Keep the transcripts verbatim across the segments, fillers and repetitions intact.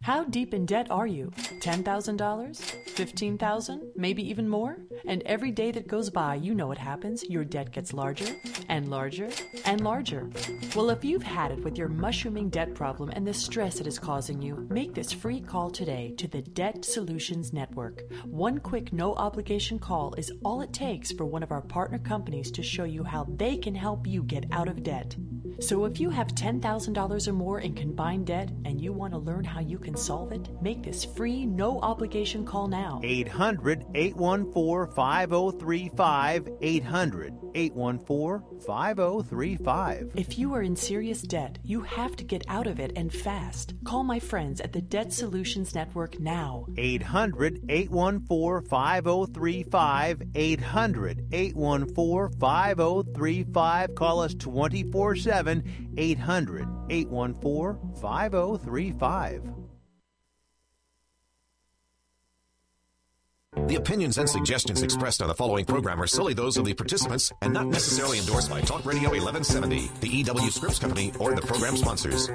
How deep in debt are you? ten thousand dollars? fifteen thousand dollars? Maybe even more? And every day that goes by, you know what happens. Your debt gets larger and larger and larger. Well, if you've had it with your mushrooming debt problem and the stress it is causing you, make this free call today to the Debt Solutions Network. One quick, no-obligation call is all it takes for one of our partner companies to show you how they can help you get out of debt. So if you have ten thousand dollars or more in combined debt and you want to learn how you can solve it, make this free, no-obligation call now. eight hundred, eight one four, five oh three five. eight hundred, eight one four, five oh three five. If you are in serious debt, you have to get out of it and fast. Call my friends at the Debt Solutions Network now. eight hundred, eight one four, five oh three five. eight hundred, eight one four, five oh three five. Call us twenty-four seven. eight hundred, eight one four, five oh three five. The opinions and suggestions expressed on the following program are solely those of the participants and not necessarily endorsed by Talk Radio eleven seventy, the E W Scripps Company, or the program sponsors.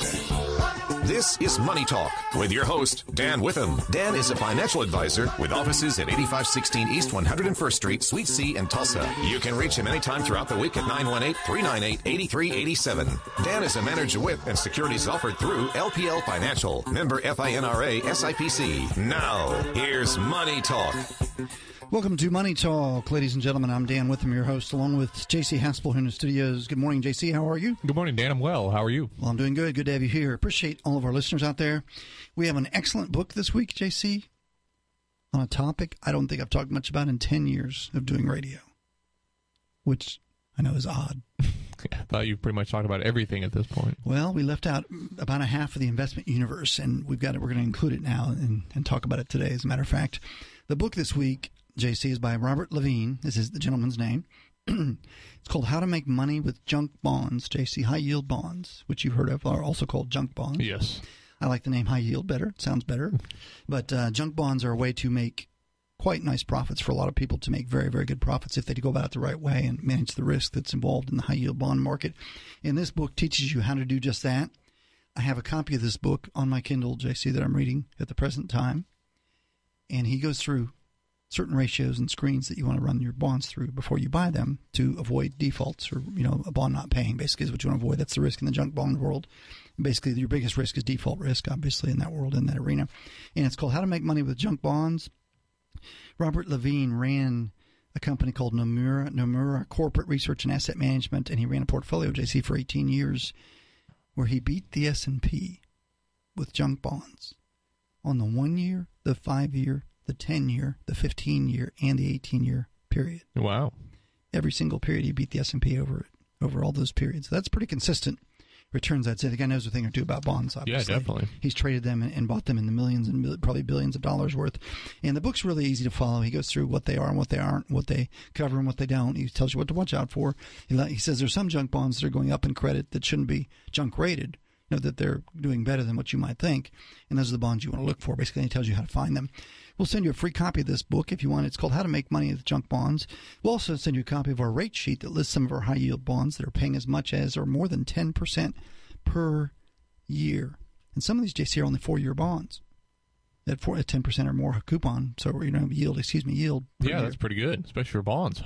This is Money Talk with your host, Dan Witham. Dan is a financial advisor with offices at eighty-five sixteen East one hundred first Street, Suite C in Tulsa. You can reach him anytime throughout the week at nine one eight, three nine eight, eight three eight seven. Dan is a manager with and securities offered through L P L Financial, member F I N R A S I P C. Now, here's Money Talk. Welcome to Money Talk, ladies and gentlemen. I'm Dan Witham, your host, along with J C Haspel here in the studios. Good morning, J C. How are you? Good morning, Dan. I'm well. How are you? Well, I'm doing good. Good to have you here. Appreciate all of our listeners out there. We have an excellent book this week, J C, on a topic I don't think I've talked much about in ten years of doing radio, which I know is odd. I thought you pretty much talked about everything at this point. Well, we left out about a half of the investment universe, and we've got it. We're going to include it now and, and talk about it today, as a matter of fact. The book this week, J C, is by Robert Levine. This is the gentleman's name. It's called How to Make Money with Junk Bonds, J C, high-yield bonds, which you've heard of, are also called junk bonds. Yes. I like the name high-yield better. It sounds better. But uh, junk bonds are a way to make quite nice profits for a lot of people, to make very, very good profits if they go about it the right way and manage the risk that's involved in the high-yield bond market. And this book teaches you how to do just that. I have a copy of this book on my Kindle, J C, that I'm reading at the present time. And he goes through certain ratios and screens that you want to run your bonds through before you buy them to avoid defaults, or, you know, a bond not paying basically is what you want to avoid. That's the risk in the junk bond world. Basically, your biggest risk is default risk, obviously, in that world, in that arena. And it's called How to Make Money with Junk Bonds. Robert Levine ran a company called Nomura, Nomura Corporate Research and Asset Management, and he ran a portfolio, J C, for eighteen years, where he beat the S and P with junk bonds on the one-year, the five-year, the ten-year, the fifteen-year, and the eighteen-year period. Wow. Every single period he beat the S and P over it, over all those periods. That's pretty consistent returns. I'd say the guy knows a thing or two about bonds, obviously. Yeah, definitely. He's traded them and, and bought them in the millions and mil- probably billions of dollars worth. And the book's really easy to follow. He goes through what they are and what they aren't, what they cover and what they don't. He tells you what to watch out for. He, he says there's some junk bonds that are going up in credit that shouldn't be junk rated, you know, that they're doing better than what you might think. And those are the bonds you want to look for. Basically, he tells you how to find them. We'll send you a free copy of this book if you want. It's called How to Make Money with Junk Bonds. We'll also send you a copy of our rate sheet that lists some of our high-yield bonds that are paying as much as or more than ten percent per year. And some of these, J C, are only four-year bonds at, four, at ten percent or more coupon. So, you know, yield, excuse me, yield. Yeah, year. That's pretty good, especially for bonds.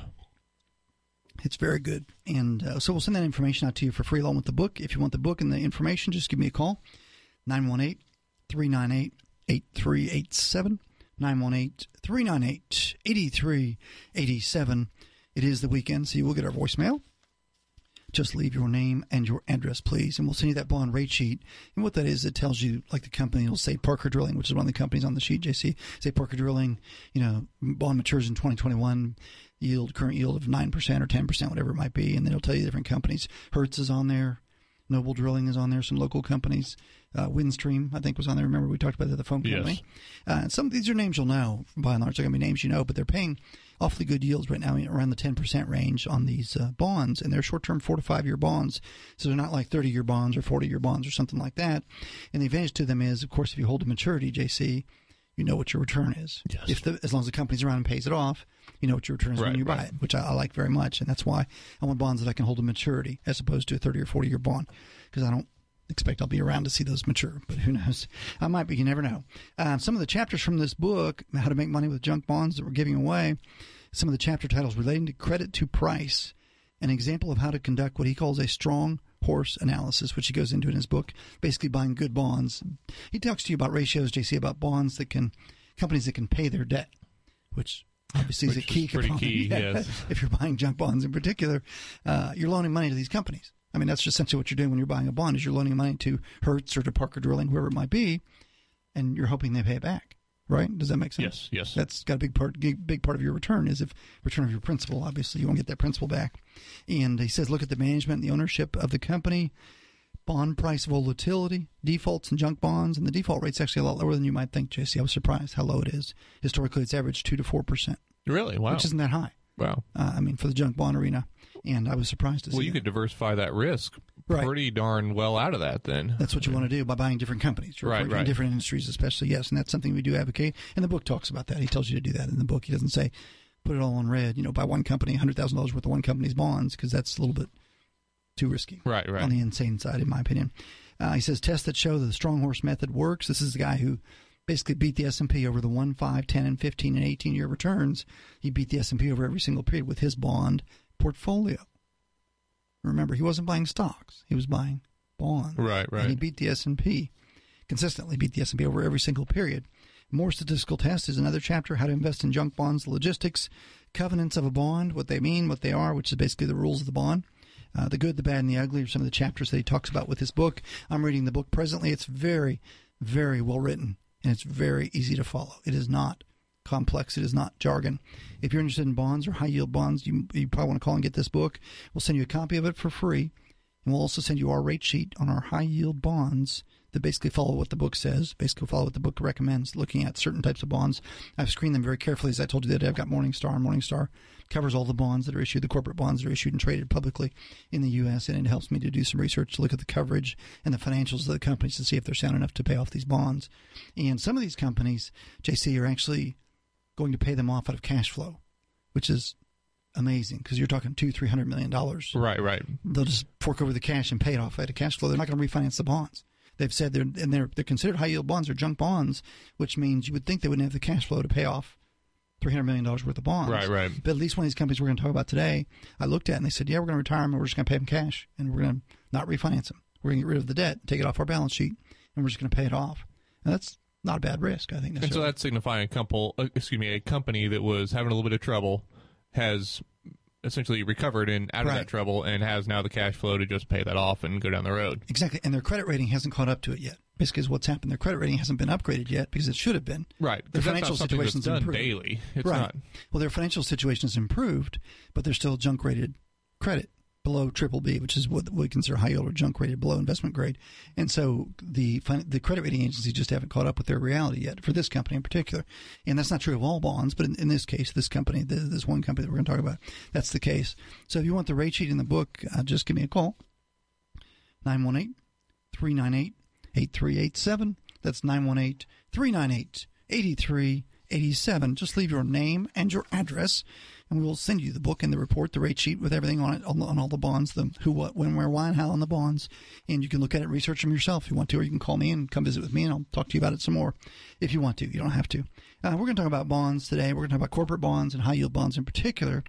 It's very good. And uh, so we'll send that information out to you for free along with the book. If you want the book and the information, just give me a call, nine one eight, three nine eight, eight three eight seven, nine one eight, three nine eight, eight three eight seven. It is the weekend, so you will get our voicemail. Just leave your name and your address, please, and we'll send you that bond rate sheet. And what that is, it tells you, like the company will say Parker Drilling, which is one of the companies on the sheet, J C, say Parker Drilling, you know, bond matures in twenty twenty-one, yield, current yield of nine percent or ten percent, whatever it might be, and then it'll tell you different companies. Hertz is on there. Noble Drilling is on there, some local companies. Uh, Windstream, I think, was on there. Remember, we talked about that, the phone company. Yes. Uh, some of these are names you'll know, by and large. They're going to be names you know, but they're paying awfully good yields right now, around the ten percent range on these uh, bonds, and they're short-term four to five-year bonds. So they're not like thirty-year bonds or forty-year bonds or something like that. And the advantage to them is, of course, if you hold to maturity, J C, you know what your return is. Yes. If the, as long as the company's around and pays it off, you know what your return is right, when you right. buy it, which I, I like very much. And that's why I want bonds that I can hold to maturity as opposed to a thirty or forty-year bond, because I don't expect I'll be around to see those mature, but who knows? I might be. You never know. Uh, some of the chapters from this book, How to Make Money with Junk Bonds, that we're giving away, some of the chapter titles relating to credit to price, an example of how to conduct what he calls a strong horse analysis, which he goes into in his book, basically buying good bonds. He talks to you about ratios, J C, about bonds that can, companies that can pay their debt, which obviously which is a key is pretty component. key, Yeah. yes. If you're buying junk bonds in particular, uh, you're loaning money to these companies. I mean, that's essentially what you're doing when you're buying a bond, is you're loaning money to Hertz or to Parker Drilling, whoever it might be, and you're hoping they pay it back. Right? Does that make sense? Yes, yes. That's got a big part. Big part of your return is if return of your principal. Obviously, you won't get that principal back. And he says, look at the management and the ownership of the company, bond price volatility, defaults and junk bonds, and the default rate's actually a lot lower than you might think, J C. I was surprised how low it is. Historically, it's averaged two to four percent. Really? Wow. Which isn't that high. Wow. Uh, I mean, for the junk bond arena, and I was surprised to see. Well, you that. could diversify that risk Right. pretty darn well out of that then. That's what you want to do by buying different companies, Right, in right. different industries, especially. Yes, and that's something we do advocate. And the book talks about that. He tells you to do that in the book. He doesn't say put it all on red. You know, buy one company, one hundred thousand dollars worth of one company's bonds, because that's a little bit too risky. Right, right. On the insane side, in my opinion. Uh, he says tests that show that the strong horse method works. This is the guy who basically beat the S and P over the one, five, ten, and fifteen and eighteen year returns. He beat the S and P over every single period with his bond portfolio. Remember, he wasn't buying stocks; he was buying bonds. Right, right. And he beat the S and P, consistently beat the S and P over every single period. More statistical tests is another chapter: how to invest in junk bonds, logistics, covenants of a bond, what they mean, what they are, which is basically the rules of the bond. Uh, the good, the bad, and the ugly are some of the chapters that he talks about with his book. I'm reading the book presently. It's very, very well written, and it's very easy to follow. It is not complex. It is not jargon. If you're interested in bonds or high-yield bonds, you, you probably want to call and get this book. We'll send you a copy of it for free, and we'll also send you our rate sheet on our high-yield bonds that basically follow what the book says, basically follow what the book recommends, looking at certain types of bonds. I've screened them very carefully. As I told you the other day, I've got Morningstar, and Morningstar covers all the bonds that are issued, the corporate bonds that are issued and traded publicly in the U S, and it helps me to do some research to look at the coverage and the financials of the companies to see if they're sound enough to pay off these bonds. And some of these companies, J C, are actually going to pay them off out of cash flow, which is amazing because you're talking two, three hundred million dollars. Right, right. They'll just fork over the cash and pay it off out of cash flow. They're not going to refinance the bonds. They've said they're and they're they're considered high yield bonds or junk bonds, which means you would think they wouldn't have the cash flow to pay off three hundred million dollars worth of bonds. Right, right. But at least one of these companies we're going to talk about today, I looked at and they said, yeah, we're going to retire them and we're just going to pay them cash and we're going to not refinance them. We're going to get rid of the debt, take it off our balance sheet, and we're just going to pay it off. And that's not a bad risk, I think. And so that's signifying a couple, uh, excuse me, a company that was having a little bit of trouble has essentially recovered and out of Right. that trouble and has now the cash flow to just pay that off and go down the road. Exactly. And their credit rating hasn't caught up to it yet. Basically, is what's happened. Their credit rating hasn't been upgraded yet because it should have been. Right. Their 'Cause that's financial not something that's situation's done improved. daily. It's right. not. Well, their financial situation has improved, but they're still junk rated credit below triple B, which is what we consider high yield or junk rated below investment grade. And so the fin- the credit rating agencies just haven't caught up with their reality yet for this company in particular. And that's not true of all bonds, but in, in this case, this company, this, this one company that we're going to talk about, that's the case. So if you want the rate sheet in the book, uh, just give me a call. nine one eight, three nine eight, eight three eight seven. That's nine one eight, three nine eight, eight three eight seven. Just leave your name and your address, and we will send you the book and the report, the rate sheet with everything on it, on, on all the bonds, the who, what, when, where, why, and how on the bonds. And you can look at it and research them yourself if you want to, or you can call me and come visit with me, and I'll talk to you about it some more if you want to. You don't have to. Uh, we're going to talk about bonds today. We're going to talk about corporate bonds and high-yield bonds in particular.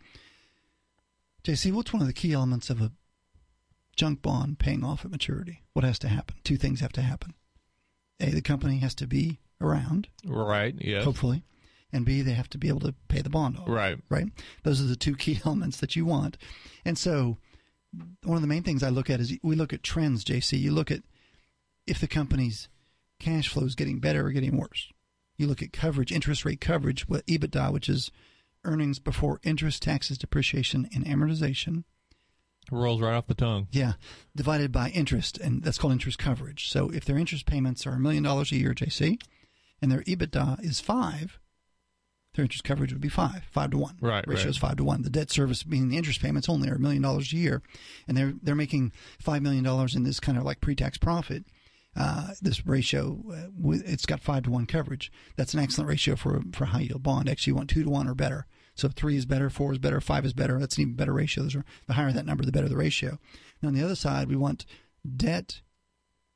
J C, what's one of the key elements of a junk bond paying off at maturity? What has to happen? Two things have to happen. A, the company has to be around, Right, yes. hopefully, and B, they have to be able to pay the bond off. Right. Right? Those are the two key elements that you want. And so one of the main things I look at is we look at trends, J C. You look at if the company's cash flow is getting better or getting worse. You look at coverage, interest rate coverage, what EBITDA, which is earnings before interest, taxes, depreciation, and amortization. Rolls right off the tongue. Yeah, divided by interest, and that's called interest coverage. So if their interest payments are a million dollars a year, J C, and their EBITDA is five, their interest coverage would be five, five to one. Right, ratio right. is five to one. The debt service, meaning the interest payments, only are a million dollars a year, and they're they're making five million dollars in this kind of like pre-tax profit. Uh, this ratio, uh, it's got five to one coverage. That's an excellent ratio for for a high yield bond. Actually, you want two to one or better. So three is better, four is better, five is better. That's an even better ratio. Those are, the higher that number, the better the ratio. Now on the other side, we want debt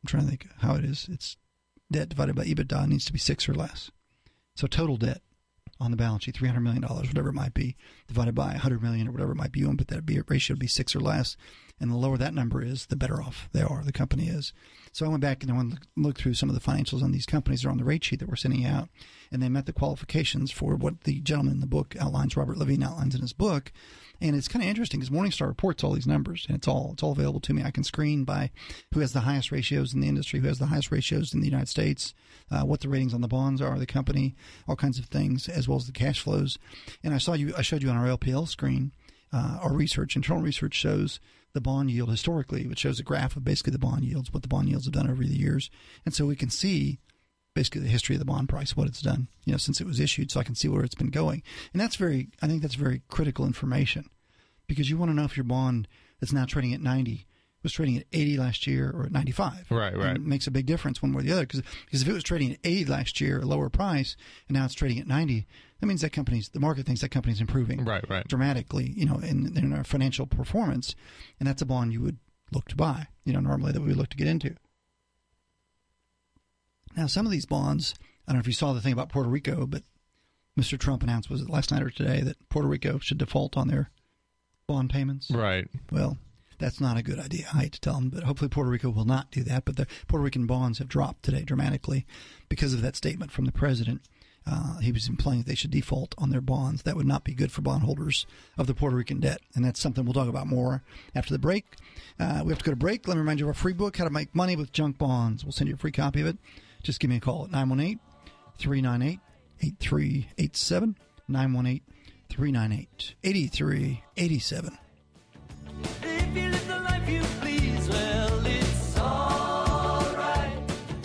I'm trying to think how it is. It's debt divided by EBITDA needs to be six or less. So total debt on the balance sheet, three hundred million dollars, whatever it might be, divided by one hundred million dollars or whatever it might be, you want to put that be, ratio to be six or less. And the lower that number is, the better off they are, the company is. So I went back and I went and looked through some of the financials on these companies. They're on the rate sheet that we're sending out, and they met the qualifications for what the gentleman in the book outlines, Robert Levine outlines in his book. And it's kind of interesting because Morningstar reports all these numbers, and it's all it's all available to me. I can screen by who has the highest ratios in the industry, who has the highest ratios in the United States, uh, what the ratings on the bonds are, the company, all kinds of things, as well as the cash flows. And I saw you, I showed you on our L P L screen, uh, our research, internal research shows the bond yield historically, which shows a graph of basically the bond yields, what the bond yields have done over the years. And so we can see basically the history of the bond price, what it's done, you know, since it was issued, so I can see where it's been going. And that's very, I think that's very critical information, because you want to know if your bond that's now trading at ninety was trading at eighty last year or at ninety-five. Right, right. And it makes a big difference one way or the other, because because if it was trading at eighty last year, a lower price, and now it's trading at ninety, that means that company's, the market thinks that company's improving right, right. dramatically, you know, in, in our financial performance, and that's a bond you would look to buy, you know, normally that we would look to get into. Now, some of these bonds, I don't know if you saw the thing about Puerto Rico, but Mister Trump announced, was it last night or today, that Puerto Rico should default on their bond payments. Right. Well, that's not a good idea. I hate to tell them, but hopefully Puerto Rico will not do that. But the Puerto Rican bonds have dropped today dramatically because of that statement from the president. Uh, he was implying that they should default on their bonds. That would not be good for bondholders of the Puerto Rican debt. And that's something we'll talk about more after the break. Uh, we have to go to break. Let me remind you of our free book, How to Make Money with Junk Bonds. We'll send you a free copy of it. Just give me a call at nine one eight, three nine eight, eight three eight seven, nine one eight, three nine eight, eight three eight seven. If you live the life you please, well, it's all right.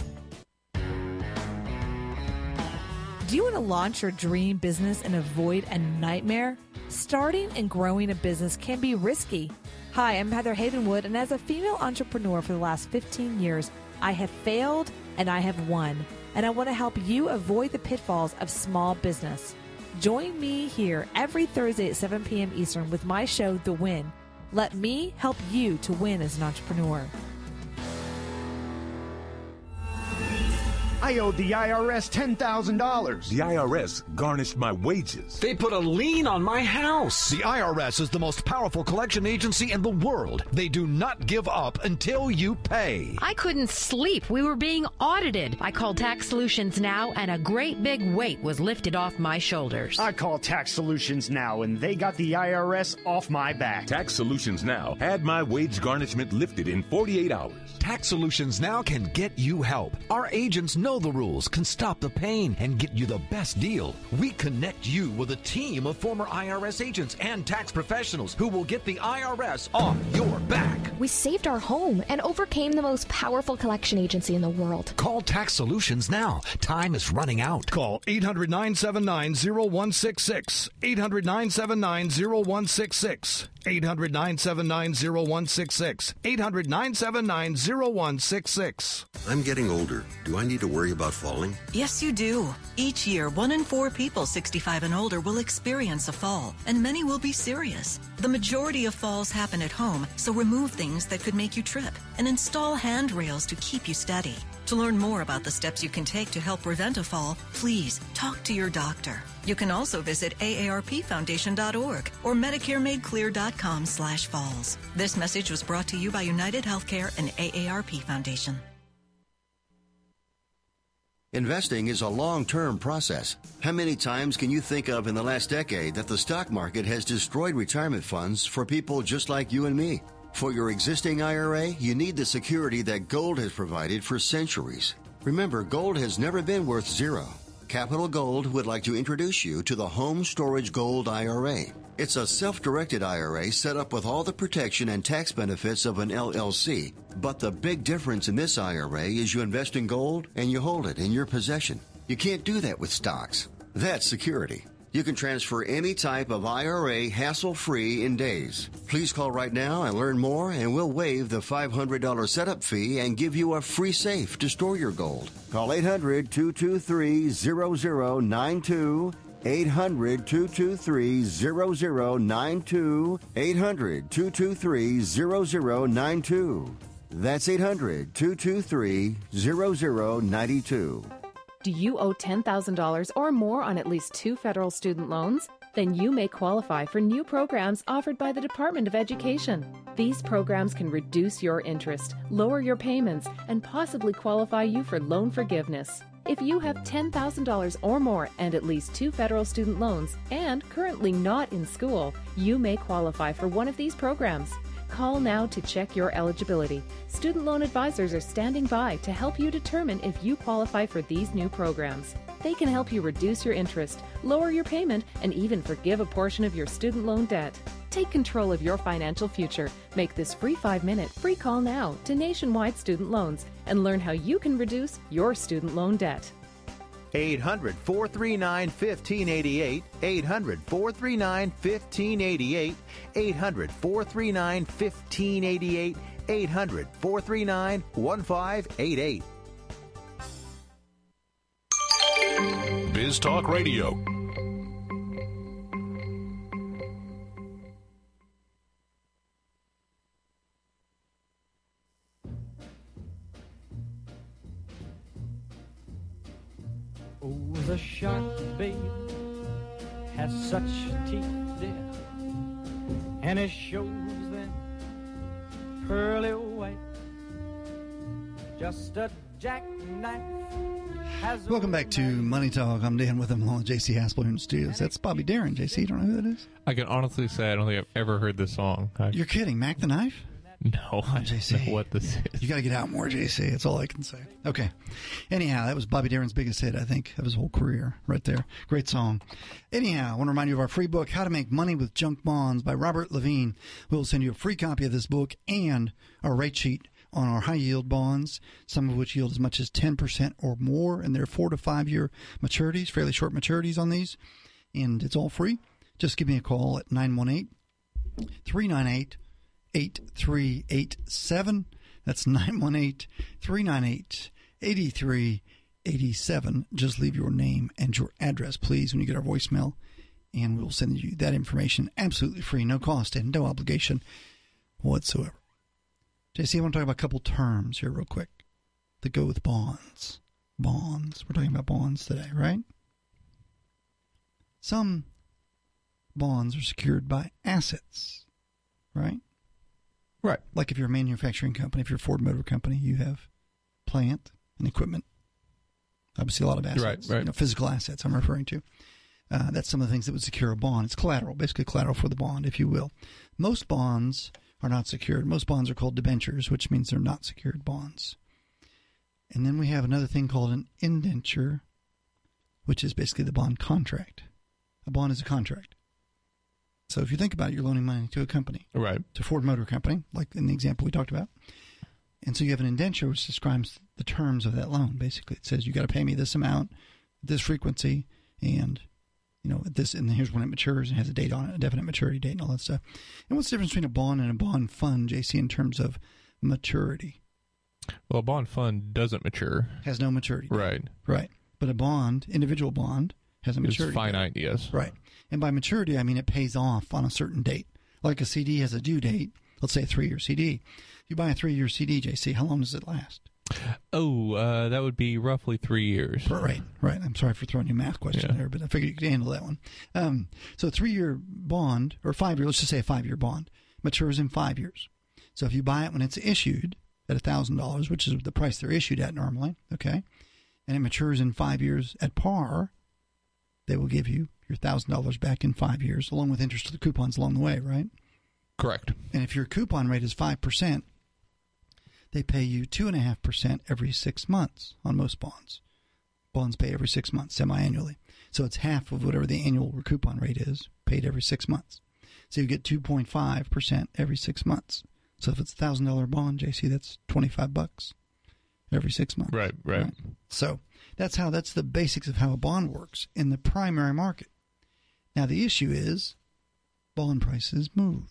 Do you want to launch your dream business and avoid a nightmare? Starting and growing a business can be risky. Hi, I'm Heather Havenwood, and as a female entrepreneur for the last fifteen years, I have failed and I have won. And I want to help you avoid the pitfalls of small business. Join me here every Thursday at seven p.m. Eastern with my show, The Win. Let me help you to win as an entrepreneur. I owed the I R S ten thousand dollars. The I R S garnished my wages. They put a lien on my house. The I R S is the most powerful collection agency in the world. They do not give up until you pay. I couldn't sleep. We were being audited. I called Tax Solutions Now, and a great big weight was lifted off my shoulders. I called Tax Solutions Now, and they got the I R S off my back. Tax Solutions Now had my wage garnishment lifted in forty-eight hours. Tax Solutions Now can get you help. Our agents know the rules, can stop the pain, and get you the best deal. We connect you with a team of former I R S agents and tax professionals who will get the I R S off your back. We saved our home and overcame the most powerful collection agency in the world. Call Tax Solutions now. Time is running out. Call eight hundred, nine seven nine, zero one six six. eight hundred, nine seven nine, zero one six six. eight hundred, nine seven nine, zero one six six. eight hundred, nine seven nine, zero one six six. I'm getting older. Do I need to worry about falling? Yes, you do. Each year, one in four people sixty-five and older will experience a fall, and many will be serious. The majority of falls happen at home, so remove things that could make you trip and install handrails to keep you steady. To learn more about the steps you can take to help prevent a fall, please talk to your doctor. You can also visit A A R P foundation dot org or medicare made clear dot com slash falls. This message was brought to you by United Healthcare and A A R P Foundation. Investing is a long-term process. How many times can you think of in the last decade that the stock market has destroyed retirement funds for people just like you and me? For your existing I R A, you need the security that gold has provided for centuries. Remember, gold has never been worth zero. Capital Gold would like to introduce you to the Home Storage Gold I R A. It's a self-directed I R A set up with all the protection and tax benefits of an L L C. But the big difference in this I R A is you invest in gold and you hold it in your possession. You can't do that with stocks. That's security. You can transfer any type of I R A hassle-free in days. Please call right now and learn more, and we'll waive the five hundred dollars setup fee and give you a free safe to store your gold. Call eight hundred, two two three, zero zero nine two. eight hundred, two two three, zero zero nine two. eight hundred, two two three, zero zero nine two. That's eight hundred, two two three, zero zero nine two. Do you owe ten thousand dollars or more on at least two federal student loans? Then you may qualify for new programs offered by the Department of Education. These programs can reduce your interest, lower your payments, and possibly qualify you for loan forgiveness. If you have ten thousand dollars or more and at least two federal student loans and currently not in school, you may qualify for one of these programs. Call now to check your eligibility. Student loan advisors are standing by to help you determine if you qualify for these new programs. They can help you reduce your interest, lower your payment, and even forgive a portion of your student loan debt. Take control of your financial future. Make this free five-minute free call now to Nationwide Student Loans and learn how you can reduce your student loan debt. eight hundred, four three nine, one five eight eight, eight hundred, four three nine, one five eight eight, eight hundred, four three nine, one five eight eight, eight hundred, four three nine, one five eight eight. Biz Talk Radio. Oh, the shark, babe, has such teeth, dear, and it shows them pearly white. Just a jackknife has. Welcome back to Money Talk. I'm Dan with him along with J C Haspel here in the studios. That's Bobby Darin. J C, you don't know who that is? I can honestly say I don't think I've ever heard this song. I, You're kidding. Mac the Knife? No, oh, I J C. don't know what this is. You got to get out more, J C. That's all I can say. Okay. Anyhow, that was Bobby Darin's biggest hit, I think, of his whole career right there. Great song. Anyhow, I want to remind you of our free book, How to Make Money with Junk Bonds by Robert Levine. We'll send you a free copy of this book and a rate sheet on our high-yield bonds, some of which yield as much as ten percent or more, and they're four to five-year maturities, fairly short maturities on these, and it's all free. Just give me a call at nine one eight, three nine eight, eight three eight seven. That's nine one eight, three nine eight, eight three eight seven. Just leave your name and your address, please, when you get our voicemail, and we'll send you that information absolutely free, no cost and no obligation whatsoever. J C, I want to talk about a couple terms here real quick that go with bonds. Bonds. We're talking about bonds today, right? Some bonds are secured by assets, right? Right. Like if you're a manufacturing company, if you're a Ford Motor Company, you have plant and equipment. Obviously, a lot of assets. Right, right. You know, physical assets I'm referring to. Uh, that's some of the things that would secure a bond. It's collateral, basically collateral for the bond, if you will. Most bonds are not secured. Most bonds are called debentures, which means they're not secured bonds. And then we have another thing called an indenture, which is basically the bond contract. A bond is a contract. So if you think about it, you're loaning money to a company. Right. To Ford Motor Company, like in the example we talked about. And so you have an indenture which describes the terms of that loan. Basically, it says you got to pay me this amount, this frequency, and you know this. And here's when it matures and has a date on it, a definite maturity date, and all that stuff. And what's the difference between a bond and a bond fund, J C, in terms of maturity? Well, a bond fund doesn't mature. Has no maturity date. Right. Right. But a bond, individual bond, has a maturity It's finite, date. yes. Right. And by maturity, I mean it pays off on a certain date. Like a C D has a due date, let's say a three-year C D. You buy a three-year C D, J C, how long does it last? Oh, uh, that would be roughly three years. Right, right. I'm sorry for throwing you a math question Yeah. there, but I figured you could handle that one. Um, so a three-year bond, or five-year, let's just say a five-year bond, matures in five years. So if you buy it when it's issued at one thousand dollars, which is the price they're issued at normally, okay, and it matures in five years at par, they will give you your one thousand dollars back in five years, along with interest to the coupons along the way, right? Correct. And if your coupon rate is five percent, they pay you two point five percent every six months on most bonds. Bonds pay every six months, semi-annually. So it's half of whatever the annual coupon rate is, paid every six months. So you get two point five percent every six months. So if it's a one thousand dollars bond, J C, that's twenty-five bucks every six months. Right, right, right. So that's how that's the basics of how a bond works in the primary market. Now the issue is bond prices move.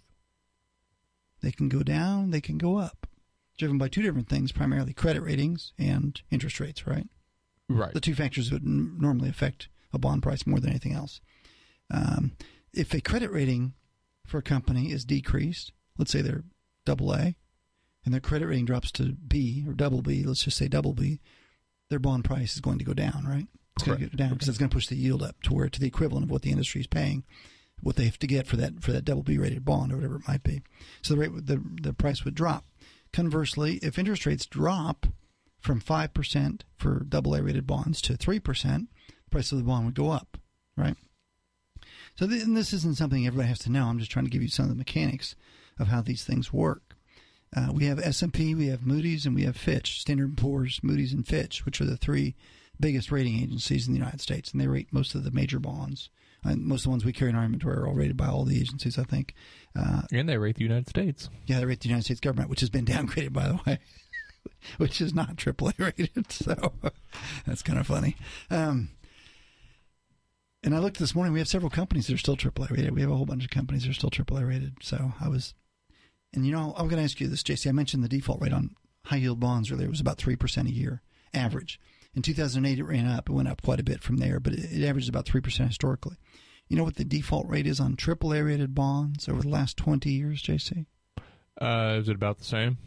They can go down, they can go up. Driven by two different things, primarily credit ratings and interest rates, right? Right. The two factors that would n- normally affect a bond price more than anything else. Um, if a credit rating for a company is decreased, let's say they're double A, and their credit rating drops to B or double B, let's just say double B, their bond price is going to go down, right? It's going to go down because it's going to push the yield up to where to the equivalent of what the industry is paying, what they have to get for that for that double B rated bond or whatever it might be. So the rate the the price would drop. Conversely, if interest rates drop from five percent for double A rated bonds to three percent, the price of the bond would go up, right? So th- and this isn't something everybody has to know. I'm just trying to give you some of the mechanics of how these things work. Uh, we have S and P, we have Moody's, and we have Fitch, Standard and Poor's, Moody's, and Fitch, which are the three biggest rating agencies in the United States, and they rate most of the major bonds. And most of the ones we carry in our inventory are all rated by all the agencies, I think. Uh, and they rate the United States. Yeah, they rate the United States government, which has been downgraded, by the way, which is not triple A rated. So that's kind of funny. Um, and I looked this morning. We have several companies that are still triple A rated. We have a whole bunch of companies that are still triple A rated. So I was, and you know, I'm going to ask you this, J C. I mentioned the default rate on high yield bonds earlier. It was about three percent a year average. In two thousand eight, it ran up. It went up quite a bit from there, but it, it averaged about three percent historically. You know what the default rate is on triple A rated bonds over the last twenty years, J C? Uh, is it about the same?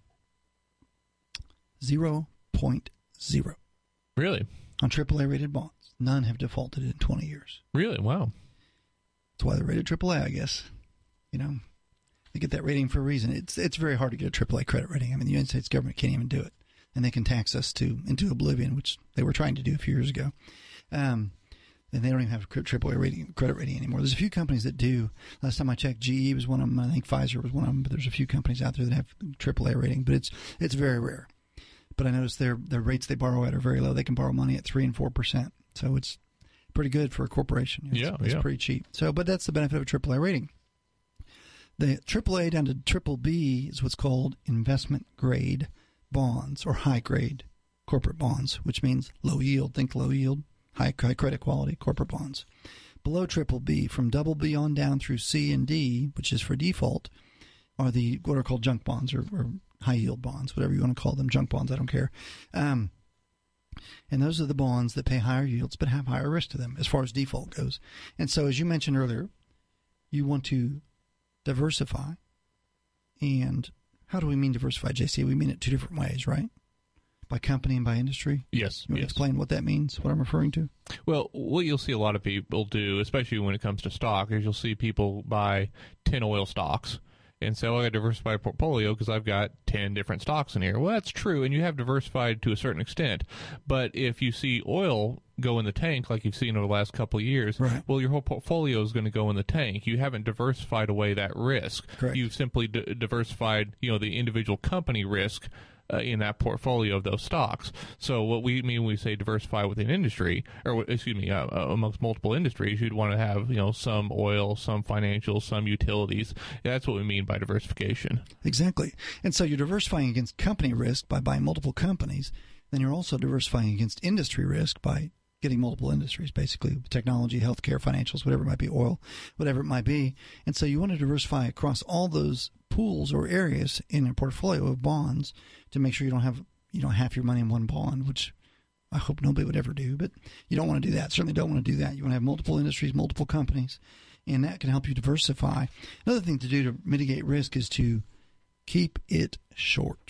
zero point zero. Really? On triple A rated bonds. None have defaulted in twenty years. Really? Wow. That's why they're rated triple A, I guess. You know, they get that rating for a reason. It's it's very hard to get a triple A credit rating. I mean, the United States government can't even do it. And they can tax us to into oblivion, which they were trying to do a few years ago. Um, and they don't even have a triple A rating, credit rating anymore. There's a few companies that do. Last time I checked, G E was one of them. I think Pfizer was one of them. But there's a few companies out there that have triple A rating. But it's it's very rare. But I noticed their their rates they borrow at are very low. They can borrow money at three and four percent. So it's pretty good for a corporation. It's, yeah, it's yeah. pretty cheap. So, but that's the benefit of a triple A rating. The triple A down to triple B is what's called investment grade bonds or high grade corporate bonds, which means low yield. Think low yield, high, high credit quality corporate bonds. Below triple B, from double B on down through C and D, which is for default, are the what are called junk bonds or, or high yield bonds, whatever you want to call them, junk bonds. I don't care. Um, and those are the bonds that pay higher yields but have higher risk to them as far as default goes. And so, as you mentioned earlier, you want to diversify. And how do we mean diversify, J C? We mean it two different ways, right? By company and by industry? Yes. You want yes. to explain what that means, what I'm referring to? Well, what you'll see a lot of people do, especially when it comes to stock, is you'll see people buy ten oil stocks and say, well, I got a diversified portfolio because I've got ten different stocks in here. Well, that's true, and you have diversified to a certain extent. But if you see oil go in the tank like you've seen over the last couple of years, right. well, your whole portfolio is going to go in the tank. You haven't diversified away that risk. Correct. You've simply d- diversified, you know, the individual company risk Uh, in that portfolio of those stocks. So what we mean when we say diversify within industry, or excuse me, uh, uh, amongst multiple industries, you'd want to have, you know, some oil, some financials, some utilities. That's what we mean by diversification. Exactly. And so you're diversifying against company risk by buying multiple companies. Then you're also diversifying against industry risk by getting multiple industries, basically technology, healthcare, financials, whatever it might be, oil, whatever it might be. And so you want to diversify across all those pools or areas in a portfolio of bonds to make sure you don't have, you know, half your money in one bond, which I hope nobody would ever do. But you don't want to do that. Certainly don't want to do that. You want to have multiple industries, multiple companies, and that can help you diversify. Another thing to do to mitigate risk is to keep it short.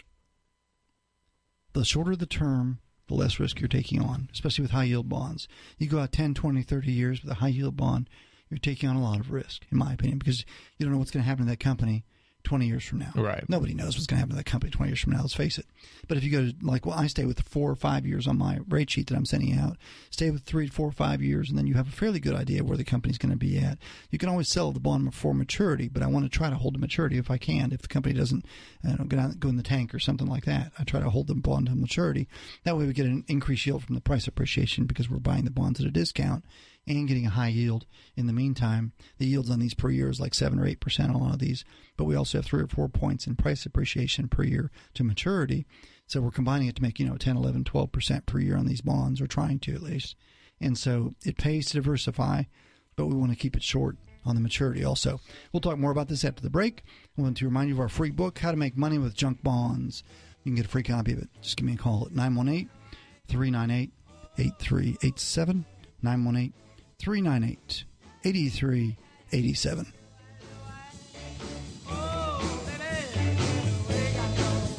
The shorter the term, the less risk you're taking on, especially with high-yield bonds. You go out ten, twenty, thirty years with a high-yield bond, you're taking on a lot of risk, in my opinion, because you don't know what's going to happen to that company twenty years from now. Right. Nobody knows what's going to happen to that company twenty years from now, let's face it. But if you go to, like, well, I stay with four or five years on my rate sheet that I'm sending out, stay with three, four, five years, and then you have a fairly good idea where the company's going to be at. You can always sell the bond before maturity, but I want to try to hold the maturity if I can. If the company doesn't uh, go, down, go in the tank or something like that, I try to hold the bond to maturity. That way we get an increased yield from the price appreciation because we're buying the bonds at a discount and getting a high yield in the meantime. The yields on these per year is like seven or eight percent on a lot of these, but we also have three or four points in price appreciation per year to maturity. So we're combining it to make, you know, ten, eleven, twelve percent per year on these bonds, or trying to at least. And so it pays to diversify, but we want to keep it short on the maturity also. We'll talk more about this after the break. I want to remind you of our free book, How to Make Money with Junk Bonds. You can get a free copy of it. Just give me a call at nine one eight, three nine eight, eight three eight seven, nine one eight, three nine eight, eight three eight seven.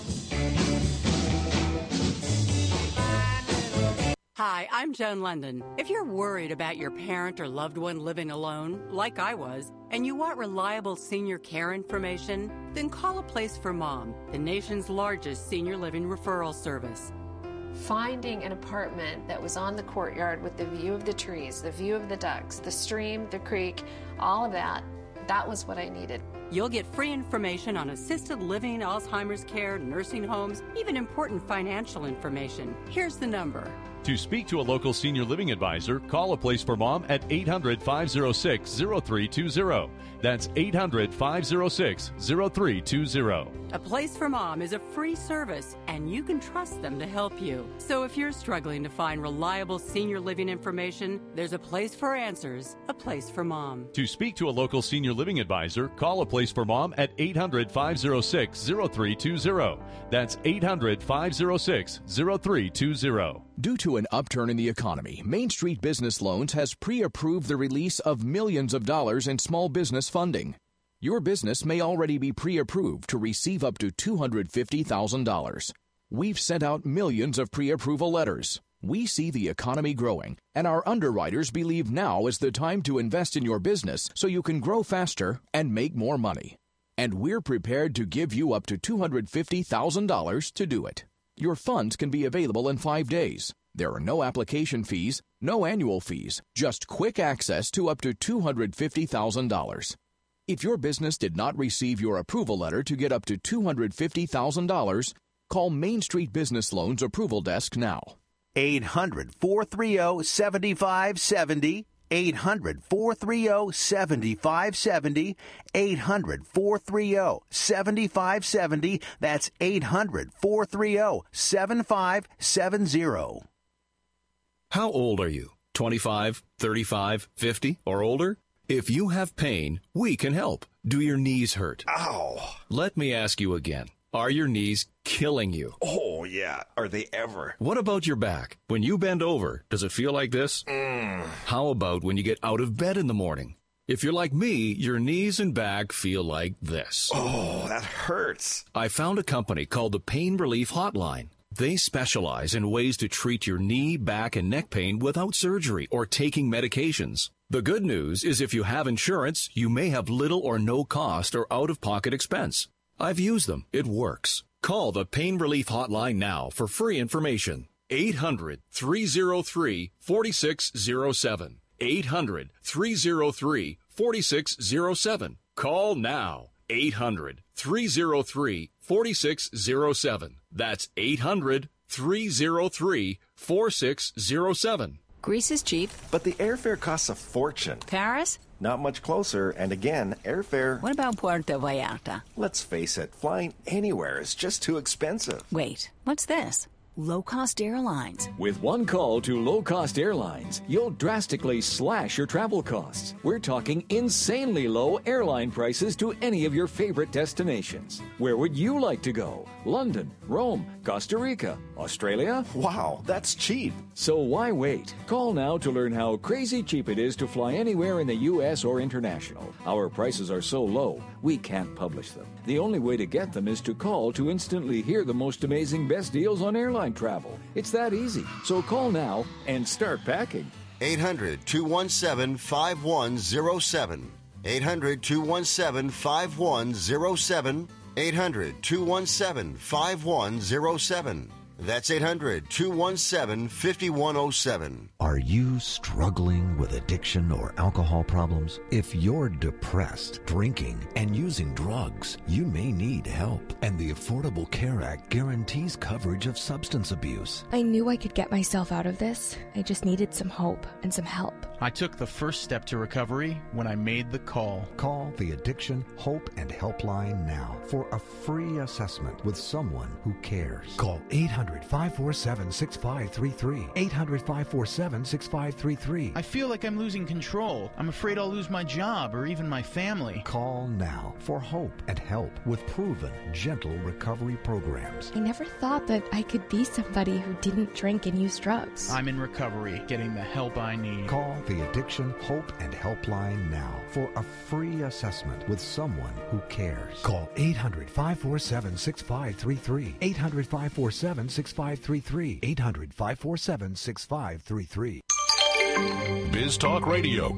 Hi, I'm Joan London. If you're worried about your parent or loved one living alone, like I was, and you want reliable senior care information, then call A Place for Mom, the nation's largest senior living referral service. Finding an apartment that was on the courtyard with the view of the trees, the view of the ducks, the stream, the creek, all of that, that was what I needed. You'll get free information on assisted living, Alzheimer's care, nursing homes, even important financial information. Here's the number. To speak to a local senior living advisor, call A Place for Mom at eight hundred, five oh six, oh three two oh. That's eight hundred, five oh six, oh three two oh. A Place for Mom is a free service, and you can trust them to help you. So if you're struggling to find reliable senior living information, there's a place for answers, A Place for Mom. To speak to a local senior living advisor, call A Place for Mom at eight hundred, five oh six, oh three two oh. That's eight hundred, five oh six, oh three two oh. Due to an upturn in the economy, Main Street Business Loans has pre-approved the release of millions of dollars in small business funding. Your business may already be pre-approved to receive up to two hundred fifty thousand dollars. We've sent out millions of pre-approval letters. We see the economy growing, and our underwriters believe now is the time to invest in your business so you can grow faster and make more money. And we're prepared to give you up to two hundred fifty thousand dollars to do it. Your funds can be available in five days. There are no application fees, no annual fees, just quick access to up to two hundred fifty thousand dollars. If your business did not receive your approval letter to get up to two hundred fifty thousand dollars, call Main Street Business Loans Approval Desk now. eight hundred, four three zero, seven five seven zero. eight hundred, four three zero, seven five seven zero. eight hundred, four three zero, seven five seven zero. That's eight hundred, four three zero, seven five seven zero. How old are you? twenty-five, thirty-five, fifty, or older? If you have pain, we can help. Do your knees hurt? Ow! Let me ask you again. Are your knees killing you? Oh, yeah. Are they ever? What about your back? When you bend over, does it feel like this? Mm. How about when you get out of bed in the morning? If you're like me, your knees and back feel like this. Oh, that hurts. I found a company called the Pain Relief Hotline. They specialize in ways to treat your knee, back, and neck pain without surgery or taking medications. The good news is if you have insurance, you may have little or no cost or out-of-pocket expense. I've used them. It works. Call the Pain Relief Hotline now for free information. eight hundred, three oh three, four six oh seven. eight hundred, three oh three, four six oh seven. Call now. eight hundred, three oh three, four six oh seven. That's eight hundred, three oh three, four six oh seven. Greece is cheap. But the airfare costs a fortune. Paris? Not much closer, and again, airfare... What about Puerto Vallarta? Let's face it, flying anywhere is just too expensive. Wait, what's this? Low-cost airlines. With one call to low-cost airlines, you'll drastically slash your travel costs. We're talking insanely low airline prices to any of your favorite destinations. Where would you like to go? London, Rome, Costa Rica, Australia? Wow, that's cheap. So why wait? Call now to learn how crazy cheap it is to fly anywhere in the U S or international. Our prices are so low, we can't publish them. The only way to get them is to call to instantly hear the most amazing best deals on airline travel. It's that easy. So call now and start packing. eight hundred, two one seven, five one zero seven. eight hundred, two one seven, five one zero seven. eight hundred, two one seven, five one zero seven. That's eight hundred, two one seven, five one zero seven. Are you struggling with addiction or alcohol problems? If you're depressed, drinking, and using drugs, you may need help. And the Affordable Care Act guarantees coverage of substance abuse. I knew I could get myself out of this. I just needed some hope and some help. I took the first step to recovery when I made the call. Call the Addiction, Hope, and Helpline now for a free assessment with someone who cares. Call eight hundred, five four seven, six five three three. eight hundred, five four seven, six five three three. I feel like I'm losing control. I'm afraid I'll lose my job or even my family. Call now for hope and help with proven, gentle recovery programs. I never thought that I could be somebody who didn't drink and use drugs. I'm in recovery, getting the help I need. Call the Addiction Hope and Helpline now for a free assessment with someone who cares. Call eight hundred, five four seven, six five three three. eight hundred, five four seven, six five three three. eight hundred, five four seven, six five three three. Biz Talk Radio.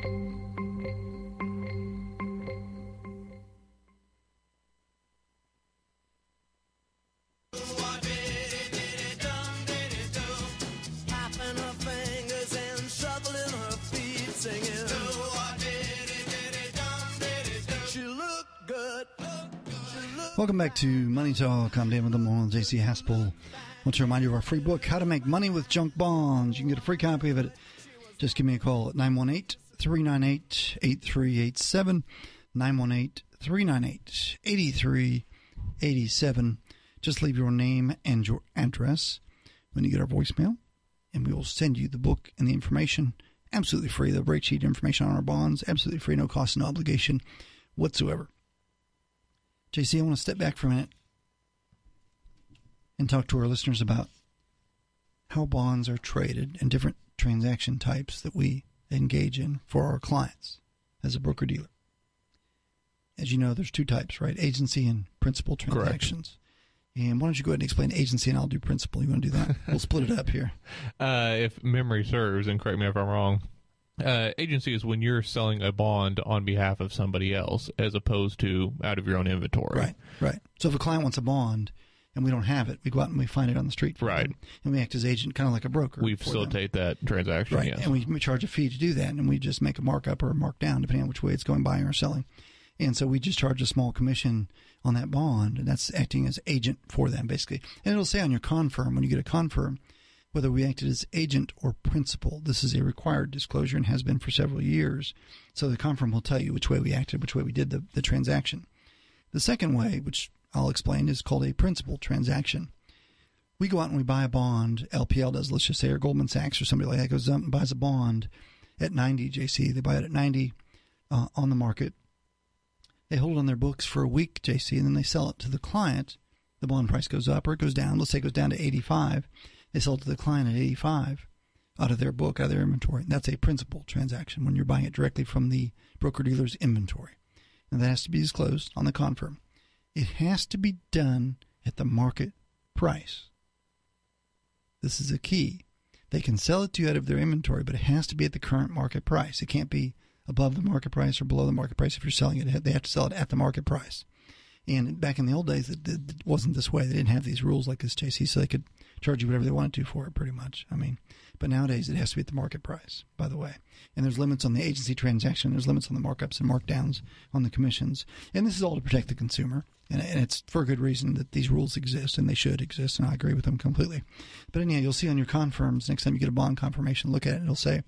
Welcome back to Money Talk. I'm Dan with the Morning, J C Haspel. I want to remind you of our free book, How to Make Money with Junk Bonds. You can get a free copy of it. Just give me a call at nine one eight, three nine eight, eight three eight seven, nine one eight, three nine eight, eight three eight seven. Just leave your name and your address when you get our voicemail, and we will send you the book and the information absolutely free. The rate sheet information on our bonds, absolutely free, no cost, no obligation whatsoever. J C, I want to step back for a minute and talk to our listeners about how bonds are traded and different transaction types that we engage in for our clients as a broker-dealer. As you know, there's two types, right? Agency and principal transactions. Correct. And why don't you go ahead and explain agency, and I'll do principal. You want to do that? We'll split it up here. Uh, if memory serves, and correct me if I'm wrong, Uh, agency is when you're selling a bond on behalf of somebody else as opposed to out of your own inventory. Right, right. So if a client wants a bond and we don't have it, we go out and we find it on the street. For right. them, and we act as agent, kind of like a broker. We facilitate that transaction, right. yes. And we charge a fee to do that, and we just make a markup or a markdown depending on which way it's going, buying or selling. And so we just charge a small commission on that bond, and that's acting as agent for them, basically. And it'll say on your confirm, when you get a confirm, whether we acted as agent or principal. This is a required disclosure and has been for several years. So the confirm will tell you which way we acted, which way we did the, the transaction. The second way, which I'll explain, is called a principal transaction. We go out and we buy a bond. L P L does, let's just say, or Goldman Sachs or somebody like that goes out and buys a bond at ninety, J C. They buy it at ninety uh, on the market. They hold it on their books for a week, J C, and then they sell it to the client. The bond price goes up or it goes down. Let's say it goes down to eighty-five. They sell it to the client at eighty-five out of their book, out of their inventory. That's a principal transaction when you're buying it directly from the broker-dealer's inventory. And that has to be disclosed on the confirm. It has to be done at the market price. This is a key. They can sell it to you out of their inventory, but it has to be at the current market price. It can't be above the market price or below the market price if you're selling it. They have to sell it at the market price. And back in the old days, it, it wasn't this way. They didn't have these rules like this, J C, so they could charge you whatever they wanted to for it, pretty much. I mean, but nowadays it has to be at the market price, by the way. And there's limits on the agency transaction. There's limits on the markups and markdowns on the commissions. And this is all to protect the consumer. And, and it's for a good reason that these rules exist, and they should exist, and I agree with them completely. But anyhow, you'll see on your confirms, next time you get a bond confirmation, look at it, and it'll say,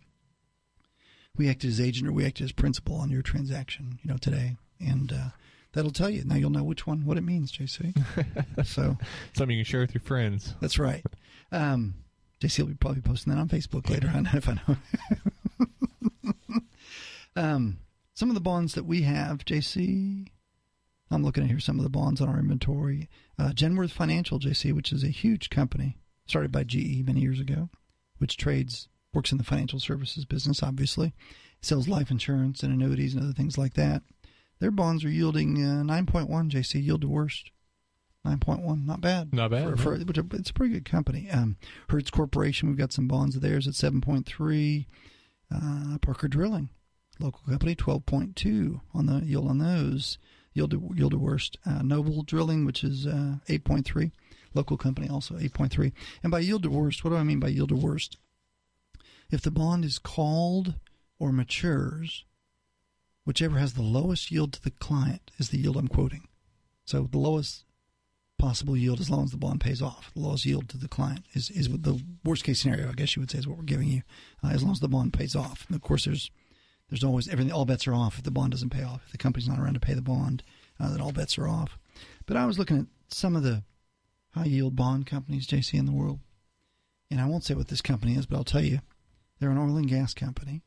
we acted as agent or we acted as principal on your transaction, you know, today. And uh, that'll tell you. Now you'll know which one, what it means, J C. So something you can share with your friends. That's right. Um, J C will be probably posting that on Facebook later on if I know. um, some of the bonds that we have, J C, I'm looking at here some of the bonds on our inventory. Uh, Genworth Financial, J C, which is a huge company, started by G E many years ago, which trades, works in the financial services business, obviously. Sells life insurance and annuities and other things like that. Their bonds are yielding uh, nine point one, J C, yield to worst. nine point one, not bad. Not bad. For, for, which are, it's a pretty good company. Um, Hertz Corporation, we've got some bonds of theirs at seven point three. Uh, Parker Drilling, local company, twelve point two on the yield on those. Yield to, yield to worst. Uh, Noble Drilling, which is uh, eight point three. Local company also, eight point three. And by yield to worst, what do I mean by yield to worst? If the bond is called or matures, whichever has the lowest yield to the client is the yield I'm quoting. So the lowest possible yield as long as the bond pays off. The lowest yield to the client is, is the worst case scenario, I guess you would say, is what we're giving you, uh, as long as the bond pays off. And of course, there's there's always everything. All bets are off if the bond doesn't pay off. If the company's not around to pay the bond, uh, then all bets are off. But I was looking at some of the high yield bond companies, J C, in the world, and I won't say what this company is, but I'll tell you, they're an oil and gas company,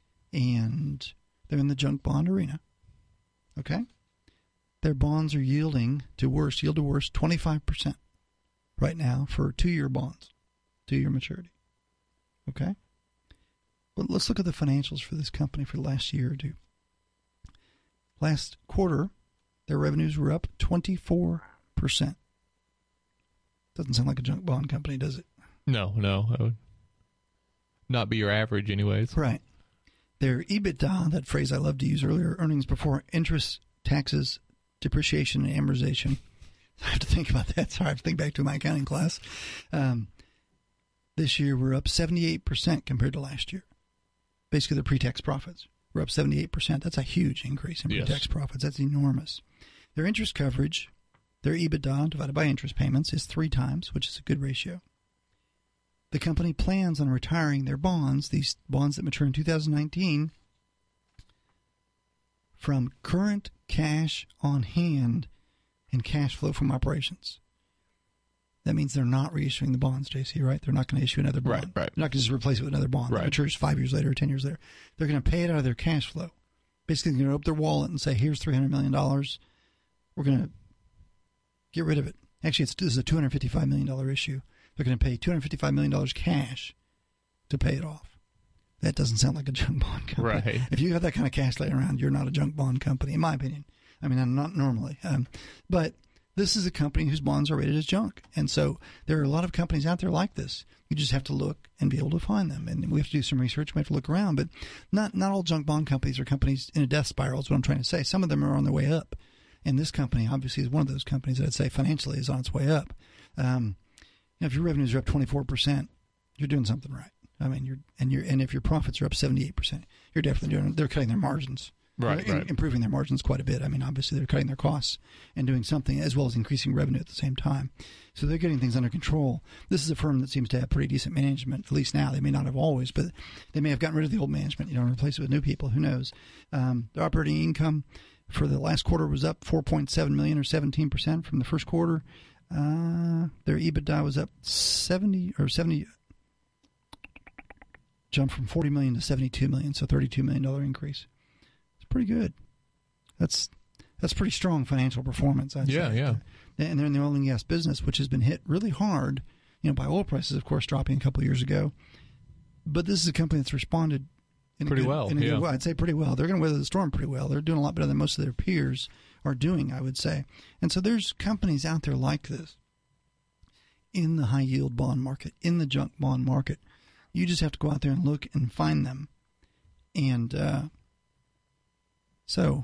and they're in the junk bond arena. Okay? Their bonds are yielding to worst, yield to worst, twenty-five percent right now for two-year bonds, two-year maturity. Okay? Well, let's look at the financials for this company for the last year or two. Last quarter, their revenues were up twenty-four percent. Doesn't sound like a junk bond company, does it? No, no. I would not be your average anyways. Right. Their EBITDA, that phrase I loved to use earlier, earnings before interest, taxes, depreciation, and amortization. I have to think about that. Sorry, I have to think back to my accounting class. Um, this year, we're up seventy-eight percent compared to last year. Basically, the pre-tax profits were up seventy-eight percent. That's a huge increase in pre-tax yes. profits. That's enormous. Their interest coverage, their EBITDA divided by interest payments, is three times, which is a good ratio. The company plans on retiring their bonds, these bonds that mature in two thousand nineteen, from current cash on hand and cash flow from operations. That means they're not reissuing the bonds, J C, right? They're not going to issue another bond. Right, right. They're not going to just replace it with another bond. Right. It matures five years later or ten years later. They're going to pay it out of their cash flow. Basically, they're going to open their wallet and say, here's three hundred million dollars. We're going to get rid of it. Actually, it's, this is a two hundred fifty-five million dollars issue. They're going to pay two hundred fifty-five million dollars cash to pay it off. That doesn't sound like a junk bond company. Right. If you have that kind of cash laying around, you're not a junk bond company, in my opinion. I mean, I'm not normally. Um, but this is a company whose bonds are rated as junk. And so there are a lot of companies out there like this. You just have to look and be able to find them. And we have to do some research. We have to look around. But not, not all junk bond companies are companies in a death spiral is what I'm trying to say. Some of them are on their way up. And this company obviously is one of those companies that I'd say financially is on its way up. Um, you know, if your revenues are up twenty-four percent, you're doing something right. I mean, you're and you're and if your profits are up seventy-eight percent, you're definitely doing. They're cutting their margins, right, in, right. improving their margins quite a bit. I mean, obviously they're cutting their costs and doing something as well as increasing revenue at the same time. So they're getting things under control. This is a firm that seems to have pretty decent management, at least now. They may not have always, but they may have gotten rid of the old management, you know, and replaced it with new people. Who knows? Um, their operating income for the last quarter was up four point seven million dollars or seventeen percent from the first quarter. Uh, their EBITDA was up seventy or seventy, jumped from forty million dollars to seventy-two million dollars, so thirty-two million dollars increase. It's pretty good. That's that's pretty strong financial performance, I'd yeah, say. Yeah, yeah. And they're in the oil and gas business, which has been hit really hard, you know, by oil prices, of course, dropping a couple of years ago. But this is a company that's responded in pretty a good, well. In a yeah. good way. I'd say pretty well. They're going to weather the storm pretty well. They're doing a lot better than most of their peers are doing, I would say. And so there's companies out there like this in the high yield bond market, in the junk bond market. You just have to go out there and look and find them. And uh, so,